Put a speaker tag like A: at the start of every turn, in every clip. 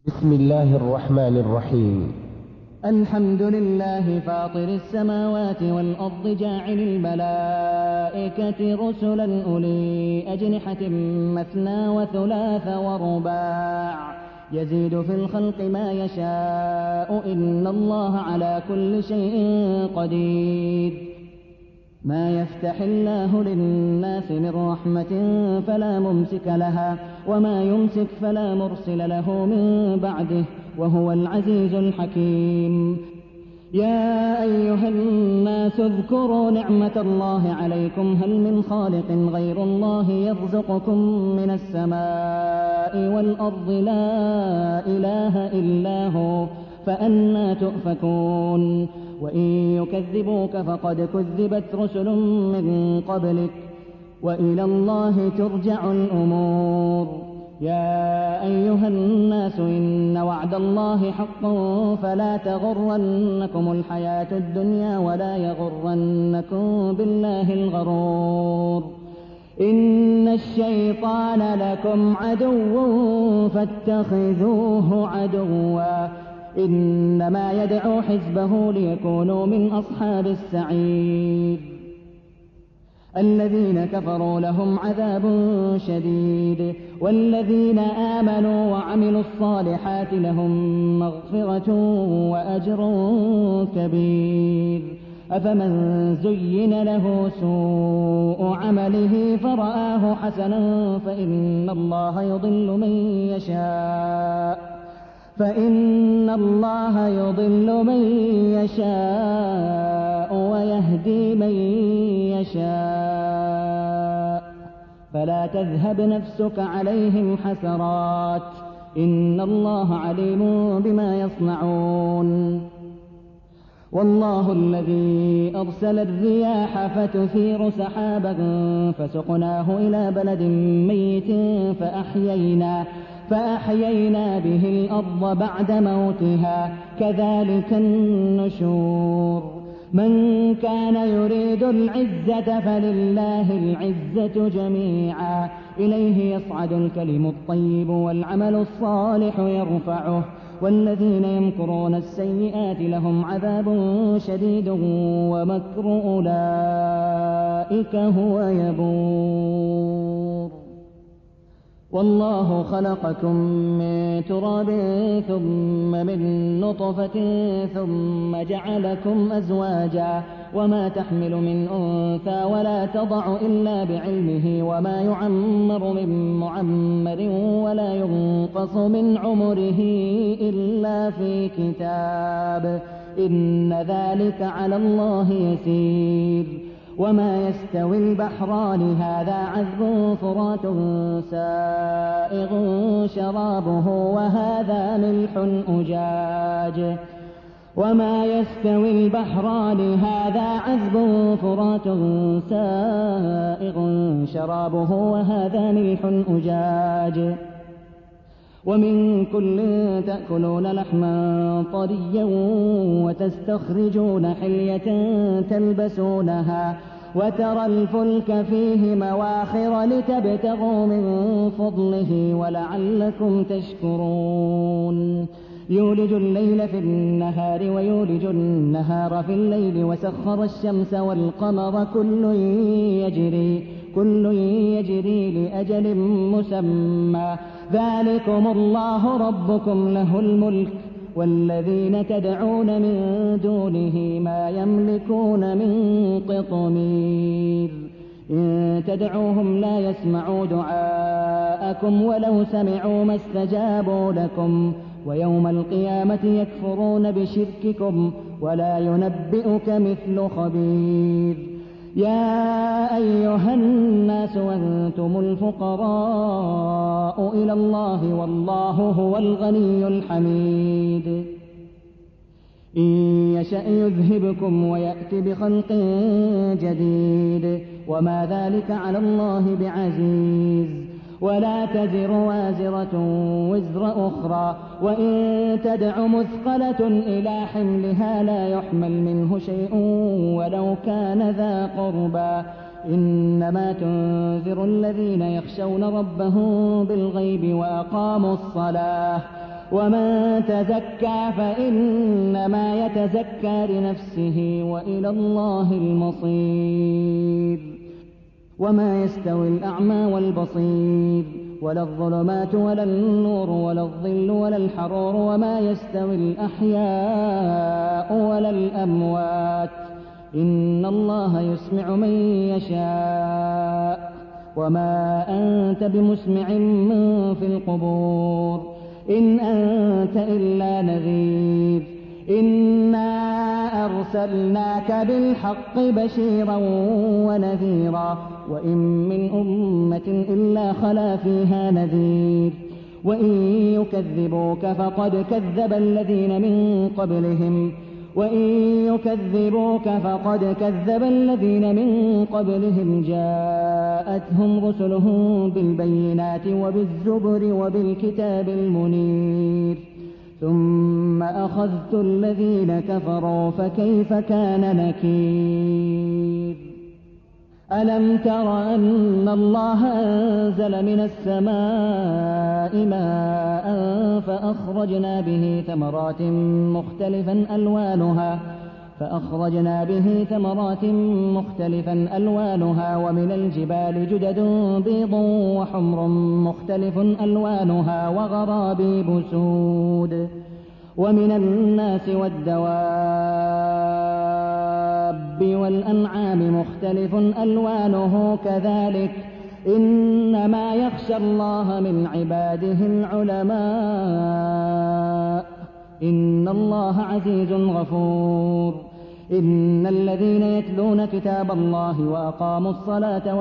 A: بسم الله الرحمن الرحيم.
B: الحمد لله فاطر السماوات والأرض جاعل الملائكة رسلا أولي أجنحة مثنى وثلاث ورباع يزيد في الخلق ما يشاء إن الله على كل شيء قدير. ما يفتح الله للناس من رحمة فلا ممسك لها وما يمسك فلا مرسل له من بعده وهو العزيز الحكيم. يا أيها الناس اذكروا نعمة الله عليكم هل من خالق غير الله يرزقكم من السماء والأرض لا إله إلا هو فأنى تؤفكون. وإن يكذبوك فقد كذبت رسل من قبلك وإلى الله ترجع الأمور. يا أيها الناس إن وعد الله حق فلا تغرنكم الحياة الدنيا ولا يغرنكم بالله الغرور. إن الشيطان لكم عدو فاتخذوه عدوا إنما يدعو حزبه ليكونوا من أصحاب السعير. الذين كفروا لهم عذاب شديد والذين آمنوا وعملوا الصالحات لهم مغفرة وأجر كبير. أفمن زين له سوء عمله فرآه حسنا فإن الله يضل من يشاء ويهدي من يشاء فلا تذهب نفسك عليهم حسرات إن الله عليم بما يصنعون. والله الذي أرسل الرياح فتثير سحابا فسقناه إلى بلد ميت فأحيينا به الأرض بعد موتها كذلك النشور. من كان يريد العزة فلله العزة جميعا إليه يصعد الكلم الطيب والعمل الصالح يرفعه والذين يمكرون السيئات لهم عذاب شديد ومكر أولئك هو يبور. والله خلقكم من تراب ثم من نطفة ثم جعلكم أزواجا وما تحمل من أنثى ولا تضع إلا بعلمه وما يعمر من معمر ولا ينقص من عمره إلا في كتاب إن ذلك على الله يسير. وما يستوي البحران هذا عذب فرات سائغ شرابه وهذا ملح أجاج وما يستوي البحران هذا عذب فرات سائغ شرابه وهذا ملح أجاج ومن كل تأكلون لحما طريا وتستخرجون حلية تلبسونها وترى الفلك فيه مواخر لتبتغوا من فضله ولعلكم تشكرون. يولج الليل في النهار ويولج النهار في الليل وسخر الشمس والقمر كل يجري لأجل مسمى ذلكم الله ربكم له الملك والذين تدعون من دونه ما يملكون من قطمير. إن تدعوهم لا يسمعوا دعاءكم ولو سمعوا ما استجابوا لكم ويوم القيامة يكفرون بشرككم ولا ينبئك مثل خبير. يا أيها الناس أنتم الفقراء إلى الله والله هو الغني الحميد. إن يشأ يذهبكم ويأتي بخلق جديد وما ذلك على الله بعزيز. ولا تزر وازرة وزر أخرى وإن تدع مثقلة إلى حملها لا يحمل منه شيء ولو كان ذا قربى إنما تنذر الذين يخشون ربهم بالغيب ومن تزكى فإنما يتزكى لنفسه وإلى الله المصير وما يستوي الأعمى والبصير ولا الظلمات ولا النور ولا الظل ولا الحرور وما يستوي الأحياء ولا الأموات إن الله يسمع من يشاء وما أنت بمسمع من في القبور إن أنت إلا نذير إنا أرسلناك بالحق بشيرا ونذيرا وإن من أمة إلا خلا فيها نذير وإن يكذبوك فقد كذب الذين من قبلهم جاءتهم رسلهم بالبينات وبالزبر وبالكتاب المنير ثم أخذت الذين كفروا فكيف كان نكير ألم تر أن الله أنزل من السماء ماء فأخرجنا به ثمرات مختلفا ألوانها ومن الجبال جدد بيض وحمر مختلف ألوانها وغرابيب سود ومن الناس والدواب والأنعام مختلف ألوانه كذلك إنما يخشى الله من عباده العلماء إن الله عزيز غفور إن الذين يتلون كتاب الله وأقاموا الصلاة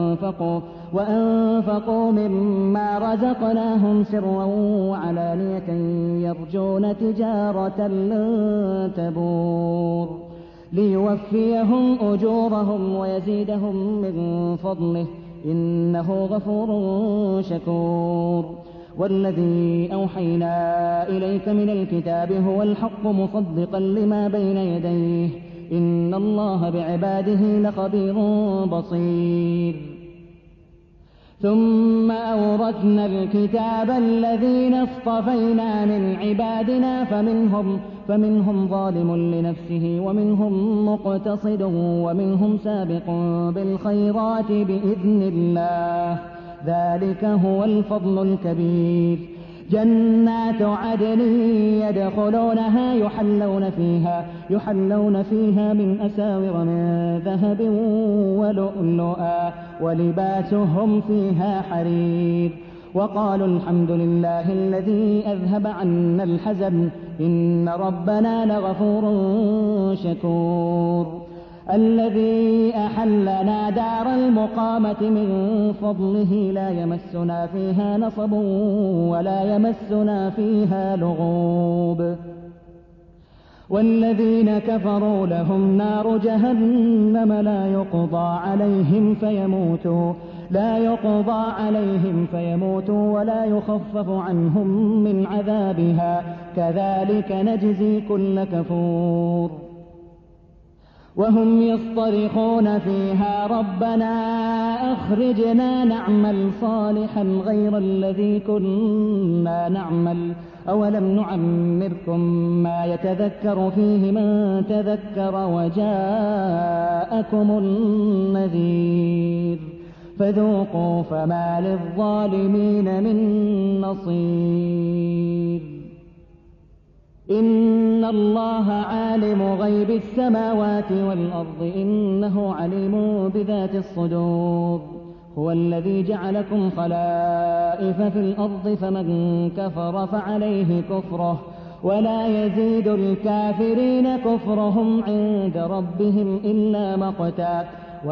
B: وأنفقوا مما رزقناهم سرا وعلانية يرجون تجارة لن تبور ليوفيهم أجورهم ويزيدهم من فضله إنه غفور شكور والذي أوحينا إليك من الكتاب هو الحق مصدقا لما بين يديه إن الله بعباده لخبير بصير ثم أورثنا الكتاب الذين اصطفينا من عبادنا فمنهم ظالم لنفسه ومنهم مقتصد ومنهم سابق بالخيرات بإذن الله ذلك هو الفضل الكبير جنات عدن يدخلونها يحلون فيها من أساور من ذهب ولؤلؤا ولباسهم فيها حرير وقالوا الحمد لله الذي أذهب عنا الحزن إن ربنا لغفور شكور الذي أحلنا دار المقامة من فضله لا يمسنا فيها نصب ولا يمسنا فيها لغوب والذين كفروا لهم نار جهنم لا يقضى عليهم فيموتوا ولا يخفف عنهم من عذابها كذلك نجزي كل كفور وهم يصطرخون فيها ربنا أخرجنا نعمل صالحا غير الذي كنا نعمل أولم نعمركم ما يتذكر فيه من تذكر وجاءكم النذير فذوقوا فما للظالمين من نصير إن الله عالم غيب السماوات والأرض إنه عليم بذات الصدور هو الذي جعلكم خلائف في الأرض فمن كفر فعليه كفره ولا يزيد الكافرين كفرهم عند ربهم إلا مقتا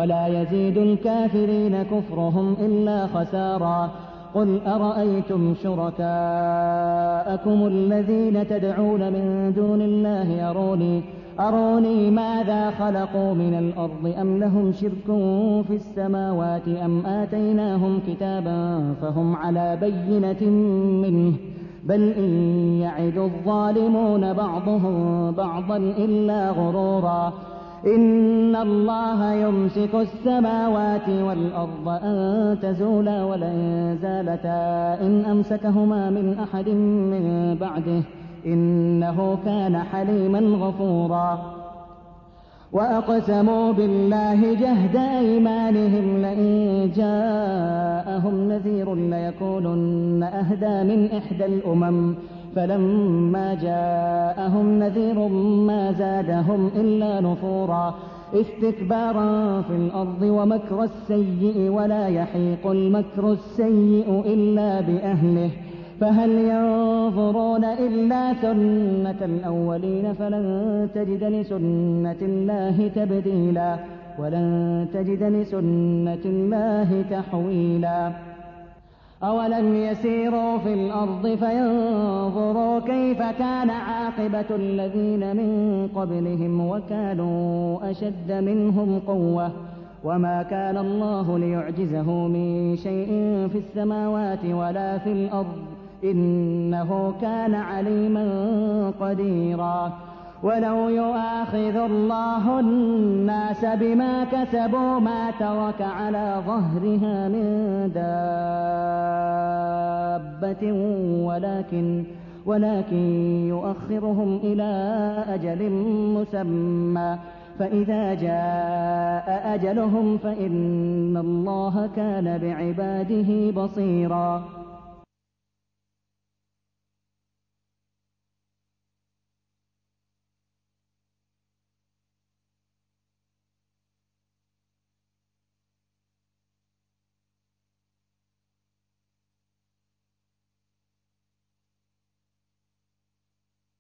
B: خسارا قل أرأيتم شركاءكم الذين تدعون من دون الله أروني ماذا خلقوا من الأرض أم لهم شرك في السماوات أم آتيناهم كتابا فهم على بينة منه بل إن يعد الظالمون بعضهم بعضا إلا غرورا إن الله يمسك السماوات والأرض أن تزولا ولئن زالتا إن أمسكهما من أحد من بعده إنه كان حليما غفورا وأقسموا بالله جهد أيمانهم لئن جاءهم نذير ليكونن أهدى من إحدى الأمم فلما جاءهم نذير ما زادهم إلا نفورا استكبارا في الأرض ومكر السيء ولا يحيق المكر السيء إلا بأهله فهل ينظرون إلا سنة الأولين فلن تجد لسنة الله تبديلا ولن تجد لسنة الله تحويلا أولم يسيروا في الأرض فينظروا كيف كان عاقبة الذين من قبلهم وكانوا أشد منهم قوة وما كان الله ليعجزه من شيء في السماوات ولا في الأرض إنه كان عليما قديرا ولو يؤاخذ الله الناس بما كسبوا ما ترك على ظهرها من دابة ولكن يؤخرهم إلى أجل مسمى فإذا جاء أجلهم فإن الله كان بعباده بصيرا